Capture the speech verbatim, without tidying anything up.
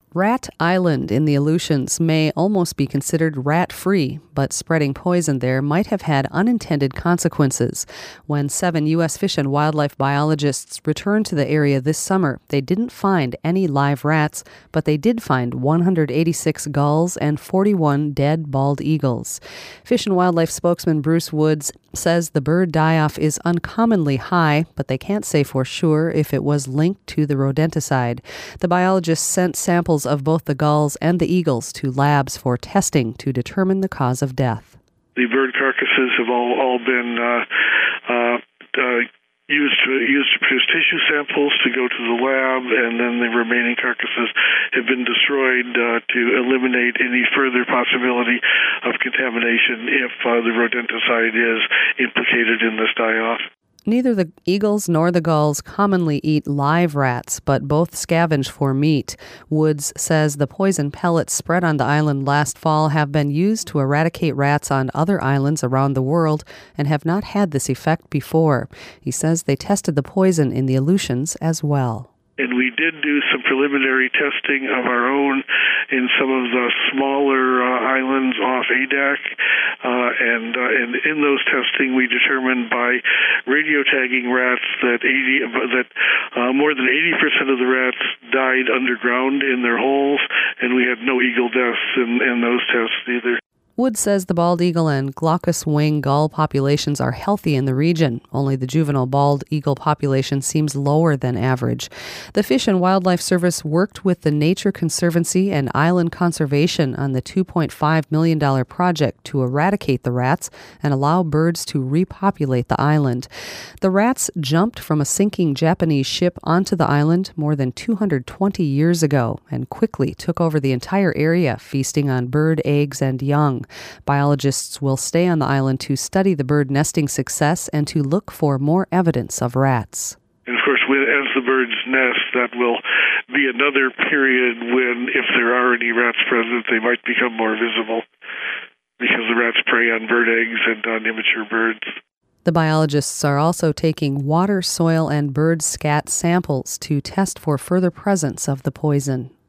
Rat Island in the Aleutians may almost be considered rat-free, but spreading poison there might have had unintended consequences. When seven U S Fish and Wildlife biologists returned to the area this summer, they didn't find any live rats, but they did find one hundred eighty-six gulls and forty-one dead bald eagles. Fish and Wildlife spokesman Bruce Woods says the bird die-off is uncommonly high, but they can't say for sure if it was linked to the rodenticide. The biologists sent samples of both the gulls and the eagles to labs for testing to determine the cause of death. The bird carcasses have all, all been uh, uh, uh, used to used to produce tissue samples to go to the lab, and then the remaining carcasses have been destroyed uh, to eliminate any further possibility of contamination if uh, the rodenticide is implicated in this die-off. Neither the eagles nor the gulls commonly eat live rats, but both scavenge for meat. Woods says the poison pellets spread on the island last fall have been used to eradicate rats on other islands around the world and have not had this effect before. He says they tested the poison in the Aleutians as well. And we did do some preliminary testing of our own in some of the smaller uh, islands off A D A C, uh, and uh, and in those testing we determined by radio tagging rats that eighty that uh, more than eighty percent of the rats died underground in their holes, and we had no eagle deaths in, in those tests either. Woods says the bald eagle and glaucous wing gull populations are healthy in the region. Only the juvenile bald eagle population seems lower than average. The Fish and Wildlife Service worked with the Nature Conservancy and Island Conservation on the two point five million dollars project to eradicate the rats and allow birds to repopulate the island. The rats jumped from a sinking Japanese ship onto the island more than two hundred twenty years ago and quickly took over the entire area, feasting on bird eggs and young. Biologists will stay on the island to study the bird nesting success and to look for more evidence of rats. And of course, as the birds nest, that will be another period when, if there are any rats present, they might become more visible because the rats prey on bird eggs and on immature birds. The biologists are also taking water, soil, and bird scat samples to test for further presence of the poison.